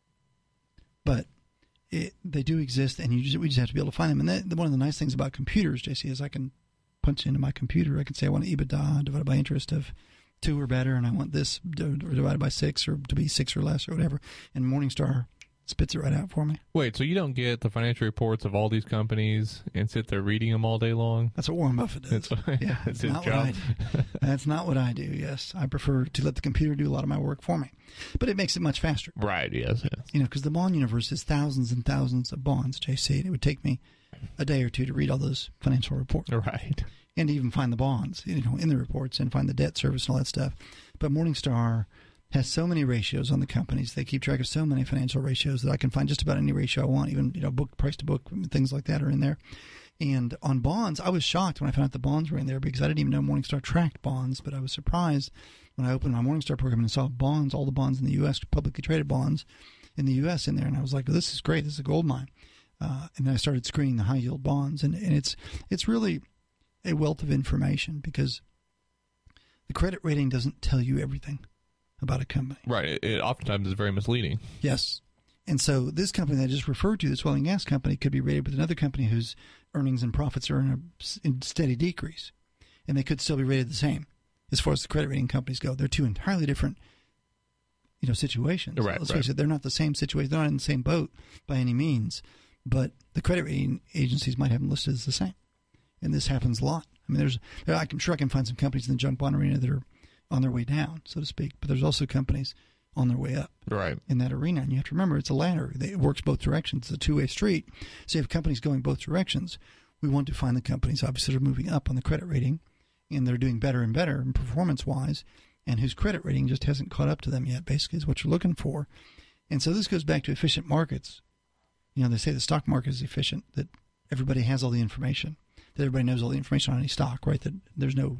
but it, they do exist, and you just, we just have to be able to find them. And that, one of the nice things about computers, J C, is I can punch into my computer. I can say I want EBITDA divided by interest of two or better, and I want this divided by six or to be six or less or whatever. And Morningstar spits it right out for me. Wait, so you don't get the financial reports of all these companies and sit there reading them all day long? That's what Warren Buffett does. That's, yeah, that's that's his not job. What I do. That's not what I do, yes. I prefer to let the computer do a lot of my work for me. But it makes it much faster. Right, yes. yes. You know, because the bond universe is thousands and thousands of bonds, J C. It would take me a day or two to read all those financial reports. Right. And to even find the bonds, you know, in the reports and find the debt service and all that stuff. But Morningstar has so many ratios on the companies. They keep track of so many financial ratios that I can find just about any ratio I want, even, you know, book price to book, things like that are in there. And on bonds, I was shocked when I found out the bonds were in there because I didn't even know Morningstar tracked bonds, but I was surprised when I opened my Morningstar program and saw bonds, all the bonds in the U S, publicly traded bonds in the U S in there. And I was like, oh, this is great. This is a gold mine. Uh, and then I started screening the high yield bonds. And, and it's it's really a wealth of information because the credit rating doesn't tell you everything about a company. Right. It, it oftentimes is very misleading. Yes. And so this company that I just referred to, this oil and gas company, could be rated with another company whose earnings and profits are in a in steady decrease. And they could still be rated the same as far as the credit rating companies go. They're two entirely different, you know, situations. Right, Let's right. face it, they're not the same situation. They're not in the same boat by any means. But the credit rating agencies might have them listed as the same. And this happens a lot. I mean, there's, I'm sure I can find some companies in the junk bond arena that are on their way down, so to speak. But there's also companies on their way up right. in that arena. And you have to remember, it's a ladder. It works both directions. It's a two-way street. So you have companies going both directions. We want to find the companies, obviously, that are moving up on the credit rating, and they're doing better and better performance-wise, and whose credit rating just hasn't caught up to them yet, basically, is what you're looking for. And so this goes back to efficient markets. You know, they say the stock market is efficient, that everybody has all the information, that everybody knows all the information on any stock, right? That there's no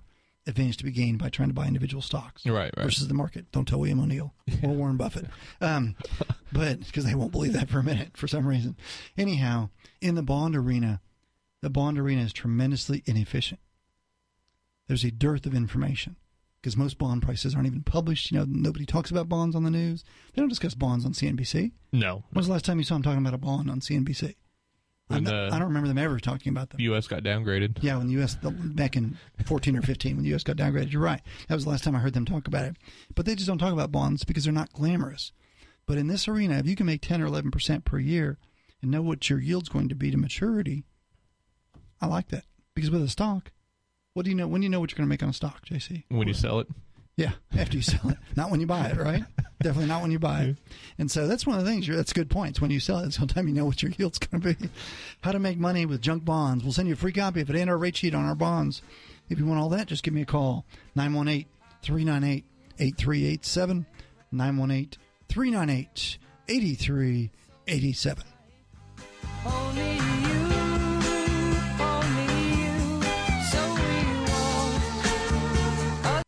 advantage to be gained by trying to buy individual stocks right, right. versus the market. Don't tell William O'Neill or Warren Buffett. Um, but because they won't believe that for a minute for some reason. Anyhow, in the bond arena, the bond arena is tremendously inefficient. There's a dearth of information because most bond prices aren't even published. You know, nobody talks about bonds on the news. They don't discuss bonds on C N B C. No. When was the last time you saw them talking about a bond on C N B C? When not, the I don't remember them ever talking about them. The U S got downgraded. Yeah, when the U S the, back in fourteen or fifteen, when the U S got downgraded, you're right. That was the last time I heard them talk about it. But they just don't talk about bonds because they're not glamorous. But in this arena, if you can make ten or eleven percent per year and know what your yield's going to be to maturity, I like that. Because with a stock, what do you know? When do you know what you're going to make on a stock, J C? When you sell it. Yeah, after you sell it. Not when you buy it, right? Definitely not when you buy it. And so that's one of the things. That's good points. When you sell it, sometimes you know what your yield's going to be. How to make money with junk bonds. We'll send you a free copy of it and our rate sheet on our bonds. If you want all that, just give me a call. nine one eight, three nine eight, eight three eight seven. nine one eight, three nine eight, eight three eight seven. Only you, only you, so we want.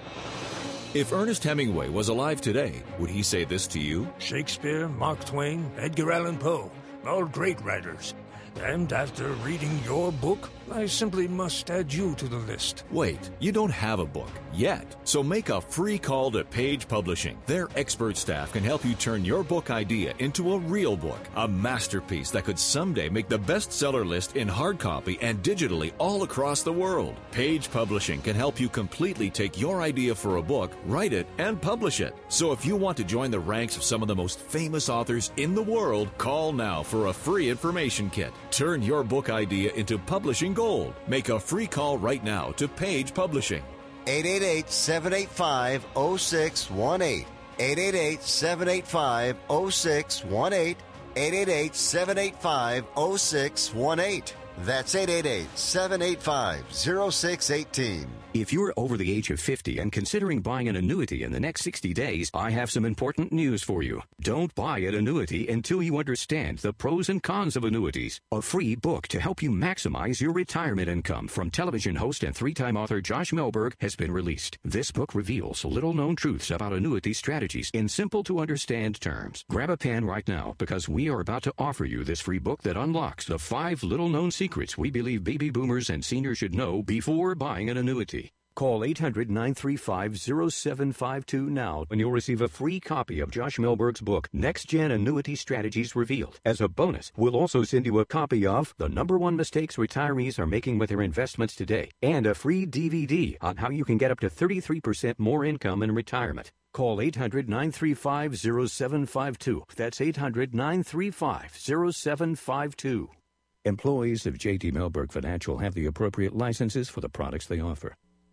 If Ernest Hemingway was alive today, would he say this to you? Shakespeare, Mark Twain, Edgar Allan Poe, all great writers. And after reading your book, I simply must add you to the list. Wait, you don't have a book yet. So make a free call to Page Publishing. Their expert staff can help you turn your book idea into a real book, a masterpiece that could someday make the bestseller list in hard copy and digitally all across the world. Page Publishing can help you completely take your idea for a book, write it, and publish it. So if you want to join the ranks of some of the most famous authors in the world, call now for a free information kit. Turn your book idea into publishing gold. Make a free call right now to Page Publishing. eight eight eight, seven eight five, zero six one eight. eight eight eight, seven eight five, zero six one eight. eight eight eight, seven eight five, zero six one eight. That's eight eight eight, seven eight five, zero six one eight. If you're over the age of fifty and considering buying an annuity in the next sixty days, I have some important news for you. Don't buy an annuity until you understand the pros and cons of annuities. A free book to help you maximize your retirement income from television host and three-time author Josh Melberg has been released. This book reveals little-known truths about annuity strategies in simple-to-understand terms. Grab a pen right now because we are about to offer you this free book that unlocks the five little-known secrets we believe baby boomers and seniors should know before buying an annuity. Call eight hundred, nine three five, zero seven five two now and you'll receive a free copy of Josh Melberg's book, Next Gen Annuity Strategies Revealed. As a bonus, we'll also send you a copy of The Number One Mistakes Retirees Are Making with Their Investments Today and a free D V D on how you can get up to thirty-three percent more income in retirement. Call eight hundred, nine three five, zero seven five two. That's eight hundred, nine three five, zero seven five two. Employees of J T Melberg Financial have the appropriate licenses for the products they offer.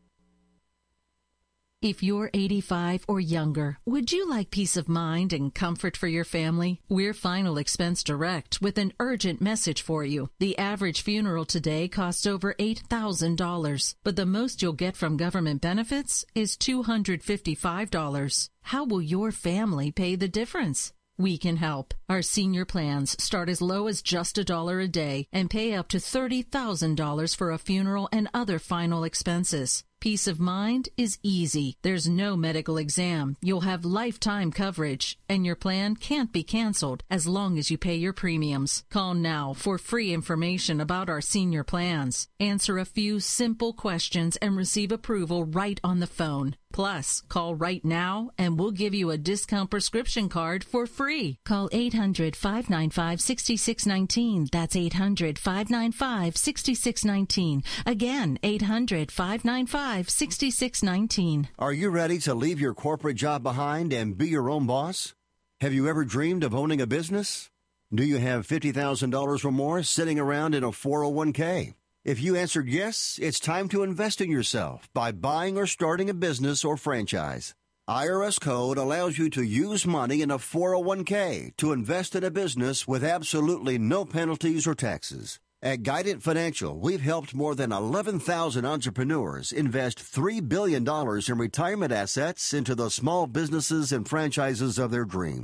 If you're eighty-five or younger, would you like peace of mind and comfort for your family? We're Final Expense Direct with an urgent message for you. The average funeral today costs over eight thousand dollars, but the most you'll get from government benefits is two hundred fifty-five dollars. How will your family pay the difference? We can help. Our senior plans start as low as just a dollar a day and pay up to thirty thousand dollars for a funeral and other final expenses. Peace of mind is easy. There's no medical exam. You'll have lifetime coverage, and your plan can't be canceled as long as you pay your premiums. Call now for free information about our senior plans. Answer a few simple questions and receive approval right on the phone. Plus, call right now and we'll give you a discount prescription card for free. Call eight hundred, five nine five, six six one nine. That's eight hundred, five nine five, six six one nine. Again, eight hundred, five nine five, six six one nine. Are you ready to leave your corporate job behind and be your own boss? Have you ever dreamed of owning a business? Do you have fifty thousand dollars or more sitting around in a four oh one k? If you answered yes, it's time to invest in yourself by buying or starting a business or franchise. I R S Code allows you to use money in a four oh one k to invest in a business with absolutely no penalties or taxes. At Guidant Financial, we've helped more than eleven thousand entrepreneurs invest three billion dollars in retirement assets into the small businesses and franchises of their dreams.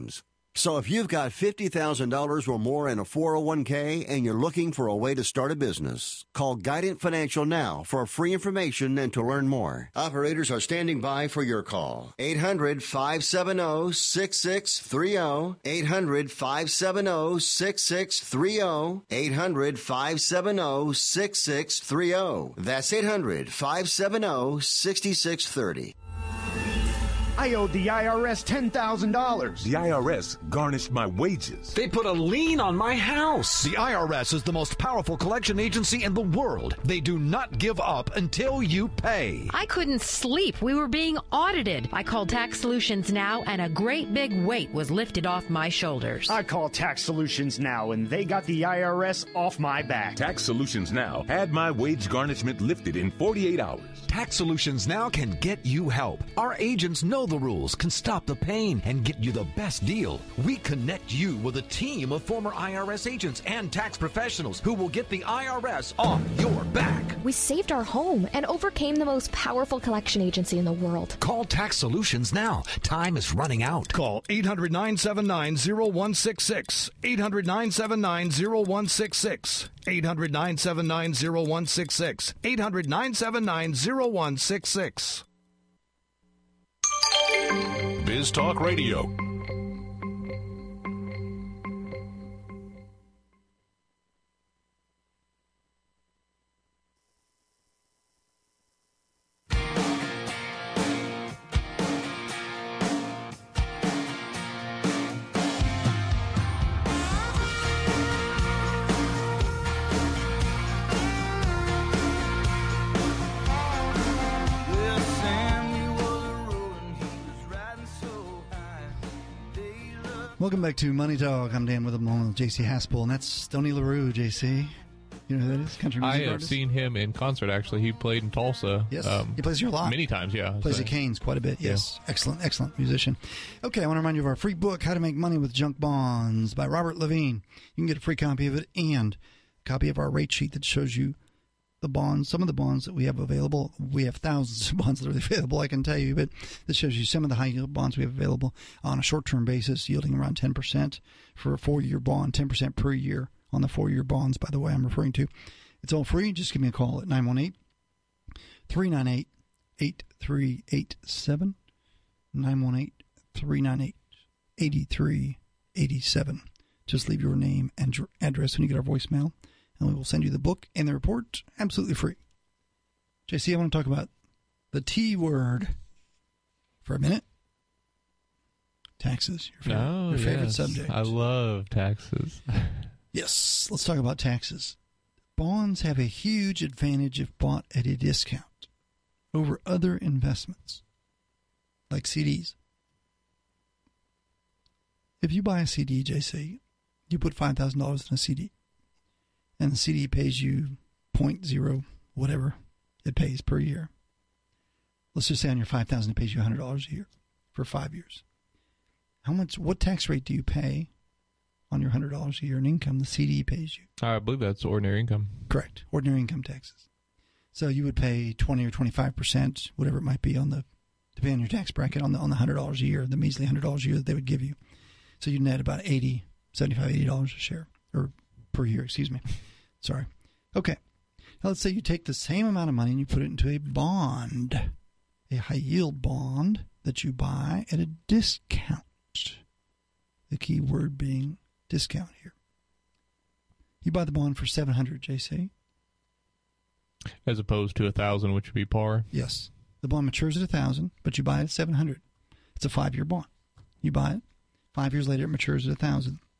So if you've got fifty thousand dollars or more in a four oh one k and you're looking for a way to start a business, call Guidant Financial now for free information and to learn more. Operators are standing by for your call. eight hundred, five seven zero, six six three zero. eight hundred, five seven zero, six six three zero. eight hundred, five seven zero, six six three zero. That's eight hundred, five seven zero, six six three zero. I owed the I R S ten thousand dollars. The I R S garnished my wages. They put a lien on my house. The I R S is the most powerful collection agency in the world. They do not give up until you pay. I couldn't sleep. We were being audited. I called Tax Solutions Now, and a great big weight was lifted off my shoulders. I called Tax Solutions Now, and they got the I R S off my back. Tax Solutions Now had my wage garnishment lifted in forty-eight hours. Tax Solutions Now can get you help. Our agents know the rules, can stop the pain, and get you the best deal. We connect you with a team of former I R S agents and tax professionals who will get the I R S off your back. We saved our home and overcame the most powerful collection agency in the world. Call Tax Solutions now. Time is running out. Call eight hundred, nine seven nine, zero one six six. eight hundred, nine seven nine, zero one six six. eight hundred, nine seven nine, zero one six six. eight hundred, nine seven nine, zero one six six. Biz Talk Radio. Welcome back to Money Talk. I'm Dan Witham along with J C Haspel, and that's Stoney LaRue, J C. You know who that is? Country music I have artist? seen him in concert, actually. He played in Tulsa. Yes, um, he plays here a lot. Many times, yeah. Plays so. at Cain's quite a bit, yes. Yeah. Excellent, excellent musician. Okay, I want to remind you of our free book, How to Make Money with Junk Bonds by Robert Levine. You can get a free copy of it and a copy of our rate sheet that shows you the bonds, some of the bonds that we have available. We have thousands of bonds that are available, I can tell you, but this shows you some of the high-yield bonds we have available on a short-term basis, yielding around ten percent for a four-year bond, ten percent per year on the four-year bonds, by the way, I'm referring to. It's all free. Just give me a call at nine one eight, three nine eight, eight three eight seven, nine one eight, three nine eight, eight three eight seven. Just leave your name and your address when you get our voicemail, and we will send you the book and the report absolutely free. J C, I want to talk about the T word for a minute. Taxes, your favorite, oh, your favorite yes. subject. I love taxes. Yes, let's talk about taxes. Bonds have a huge advantage if bought at a discount over other investments, like C Ds. If you buy a C D, J C, you put five thousand dollars in a C D, and the C D pays you point zero whatever it pays per year. Let's just say on your five thousand dollars it pays you one hundred dollars a year for five years. How much? What tax rate do you pay on your one hundred dollars a year in income the C D pays you? I believe that's ordinary income. Correct. Ordinary income taxes. So you would pay twenty or twenty-five percent, whatever it might be, on the, depending on your tax bracket, on the on the one hundred dollars a year, the measly one hundred dollars a year that they would give you. So you net about eighty, seventy-five, eighty dollars a share, or per year, excuse me. Sorry. Okay. Now let's say you take the same amount of money and you put it into a bond, a high-yield bond that you buy at a discount. The key word being discount here. You buy the bond for seven hundred dollars, J C. As opposed to one thousand dollars, which would be par? Yes. The bond matures at one thousand dollars, but you buy it at seven hundred dollars. It's a five-year bond. You buy it. Five years later, it matures at one thousand dollars.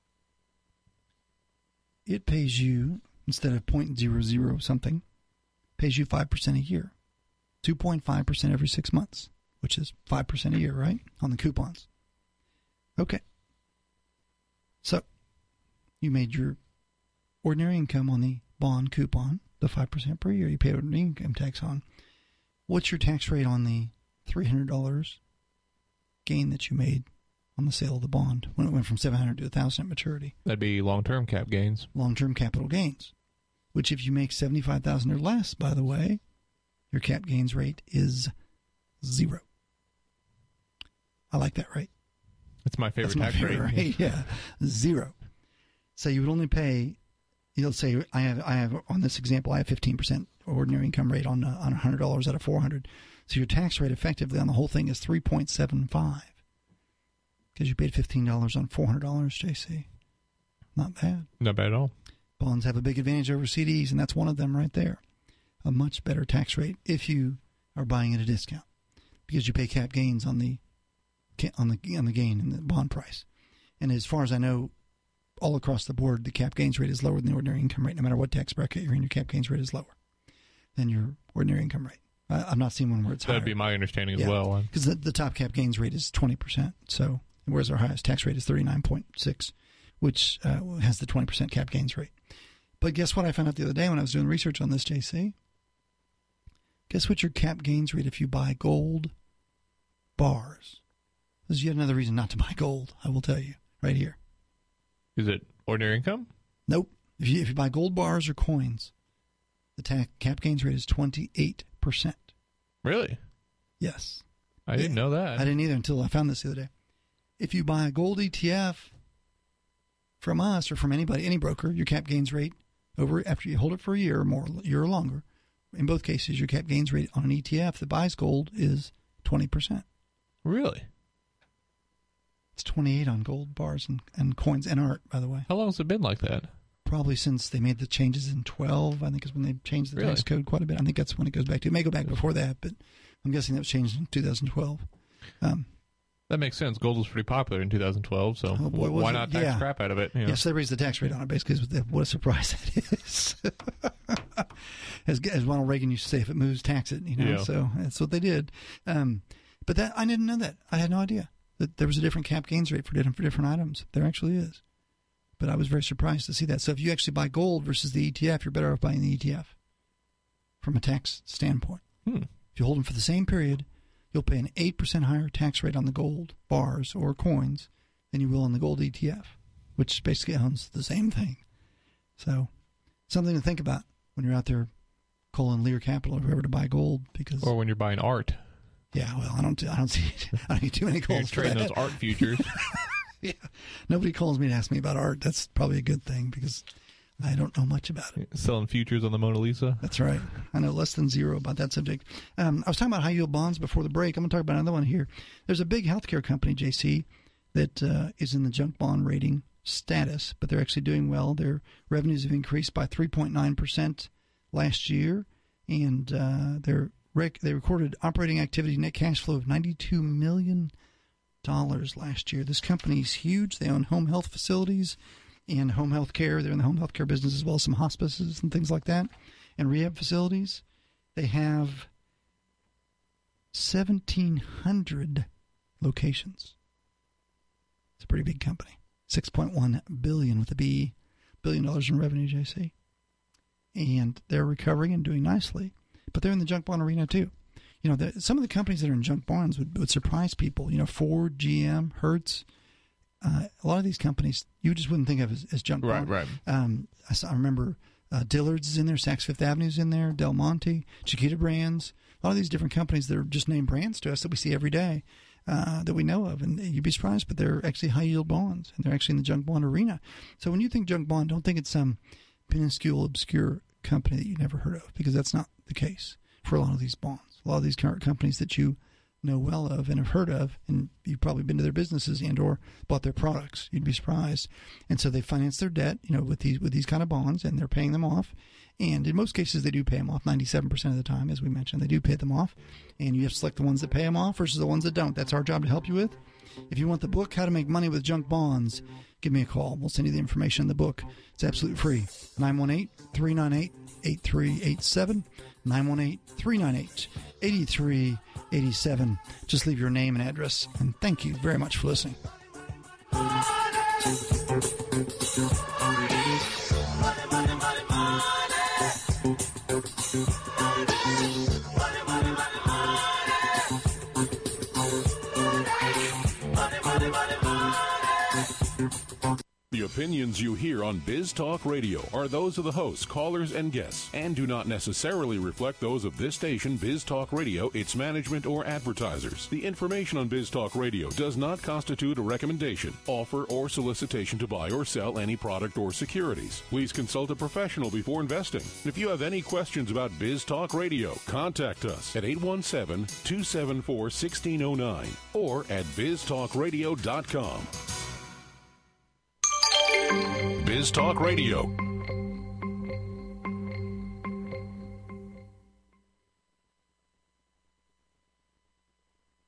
It pays you, instead of zero point zero zero something, pays you five percent a year. two point five percent every six months, which is five percent a year, right, on the coupons. Okay. So, you made your ordinary income on the bond coupon, the five percent per year you paid ordinary income tax on. What's your tax rate on the three hundred dollars gain that you made on the sale of the bond when it went from seven hundred dollars to one thousand dollars at maturity? That'd be long-term cap gains. Long-term capital gains, which if you make seventy-five thousand dollars or less, by the way, your cap gains rate is zero. I like that rate. That's my favorite That's my tax favorite rate. rate. Yeah, zero. So you would only pay. You'll say I have I have on this example I have fifteen percent ordinary income rate on uh, on one hundred dollars out of four hundred. So your tax rate effectively on the whole thing is three point seven five because you paid fifteen dollars on four hundred dollars. J C, not bad. Not bad at all. Bonds have a big advantage over C Ds, and that's one of them right there. A much better tax rate if you are buying at a discount because you pay cap gains on the on the on the gain in the bond price. And as far as I know, all across the board, the cap gains rate is lower than the ordinary income rate. No matter what tax bracket you're in, your cap gains rate is lower than your ordinary income rate. I, I'm not seeing one where it's That'd higher. be my understanding as Yeah, well. because the, the top cap gains rate is twenty percent. So whereas our highest tax rate is thirty-nine point six, which uh, has the twenty percent cap gains rate. But guess what I found out the other day when I was doing research on this, J C? Guess what your cap gains rate if you buy gold bars? This is yet another reason not to buy gold, I will tell you, right here. Is it ordinary income? Nope. If you, if you buy gold bars or coins, the ta- cap gains rate is twenty-eight percent. Really? Yes. I didn't know that. I didn't either until I found this the other day. If you buy a gold E T F from us or from anybody, any broker, your cap gains rate over after you hold it for a year or more, a year or longer, in both cases, your cap gains rate on an E T F that buys gold is twenty percent. Really? It's twenty-eight on gold bars and, and coins and art, by the way. How long has it been like that? Probably since they made the changes in twelve, I think is when they changed the Really? tax code quite a bit. I think that's when it goes back to. It may go back before that, but I'm guessing that was changed in two thousand twelve. Um, That makes sense. Gold was pretty popular in two thousand twelve, so Oh, boy, was why it? not tax Yeah. crap out of it? You know? Yes, they raised the tax rate on it, basically. What a surprise that is. as, as Ronald Reagan used to say, if it moves, tax it. You know, Yeah. so that's what they did. Um, but that I didn't know that. I had no idea that there was a different cap gains rate for different for different items. There actually is. But I was very surprised to see that. So if you actually buy gold versus the E T F, you're better off buying the E T F from a tax standpoint. Hmm. If you hold them for the same period, you'll pay an eight percent higher tax rate on the gold bars or coins than you will on the gold E T F, which basically owns the same thing. So something to think about when you're out there calling Lear Capital or whoever to buy gold. Because Or when you're buying art. Yeah, well, I don't I don't see I don't get too many You're calls for trading that. those art futures. Yeah. Nobody calls me to ask me about art. That's probably a good thing because I don't know much about it. Selling futures on the Mona Lisa. That's right. I know less than zero about that subject. Um, I was talking about high yield bonds before the break. I'm going to talk about another one here. There's a big healthcare company, J C, that uh, is in the junk bond rating status, but they're actually doing well. Their revenues have increased by three point nine percent last year, and uh, they're rec- they recorded operating activity net cash flow of ninety-two million dollars last year. This company's huge. They own home health facilities and home health care. They're in the home health care business as well as some hospices and things like that and rehab facilities. They have seventeen hundred locations. It's a pretty big company. six point one billion dollars with a B, billion dollars in revenue, J C. And they're recovering and doing nicely. But they're in the junk bond arena too. You know, the, some of the companies that are in junk bonds would, would surprise people. You know, Ford, G M, Hertz. Uh, a lot of these companies you just wouldn't think of as, as junk Right, bond. right. Um, I, saw, I remember uh, Dillard's is in there, Saks Fifth Avenue's in there, Del Monte, Chiquita Brands. A lot of these different companies that are just named brands to us that we see every day uh, that we know of. And you'd be surprised, but they're actually high-yield bonds, and they're actually in the junk bond arena. So when you think junk bond, don't think it's some minuscule, obscure company that you never heard of, because that's not the case for a lot of these bonds. A lot of these current companies that you know well of and have heard of, and you've probably been to their businesses and or bought their products. You'd be surprised. And so they finance their debt, you know, with these with these kind of bonds, and they're paying them off. And in most cases, they do pay them off ninety-seven percent of the time, as we mentioned. They do pay them off. And you have to select the ones that pay them off versus the ones that don't. That's our job to help you with. If you want the book, How to Make Money with Junk Bonds, give me a call. We'll send you the information in the book. It's absolutely free. nine one eight, three nine eight, eight three eight seven. nine one eight, three nine eight, eight three eight seven. Just leave your name and address. And thank you very much for listening. The opinion opinions you hear on Biz Talk Radio are those of the hosts, callers, and guests, and do not necessarily reflect those of this station, Biz Talk Radio, its management, or advertisers. The information on Biz Talk Radio does not constitute a recommendation, offer, or solicitation to buy or sell any product or securities. Please consult a professional before investing. If you have any questions about Biz Talk Radio, contact us at eight one seven, two seven four, one six zero nine or at biz talk radio dot com. Biz Talk Radio.